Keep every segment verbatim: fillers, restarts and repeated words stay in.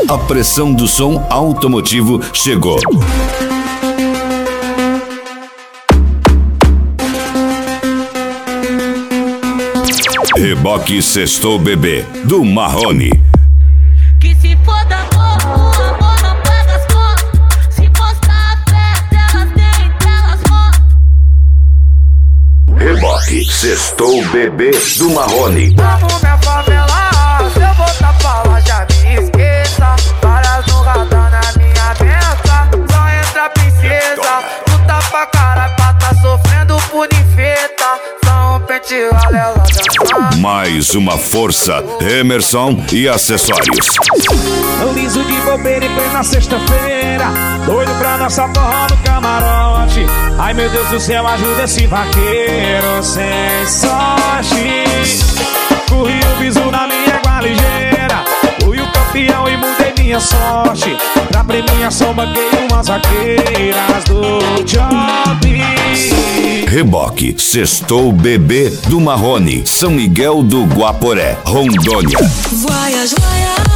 A pressão do som automotivo chegou. Reboque Sextou Bebê, do Marrone. Que se foda amor, o amor não paga as contas. Se postar a festa, elas têm aquelas motos. Reboque Sextou Bebê, do Marrone. Vamos minha favela, se eu botar fala já me esqueça. Várias no radar na minha mesa, só entra princesa. Tu tá pra caralho pra tá sofrendo por infeta. Só um pente ela dançando. Mais uma força, Emerson e acessórios. Eu liso de bobeira em plena sexta-feira, doido pra nossa forró no camarote. Ai meu Deus do céu, ajuda esse vaqueiro sem sorte. Corri o bisu na minha égua ligeira, fui o campeão e mudei minha sorte. Pra premiação banquei umas vaqueiras do Job. Reboque Sextou Bebê, do Marrone, São Miguel do Guaporé, Rondônia. Voyage, voyage.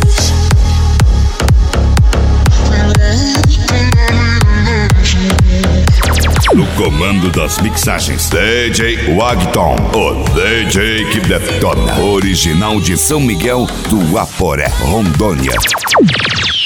No comando das mixagens, D J Wagton, o D J que detona. Original de São Miguel do Guaporé, Rondônia.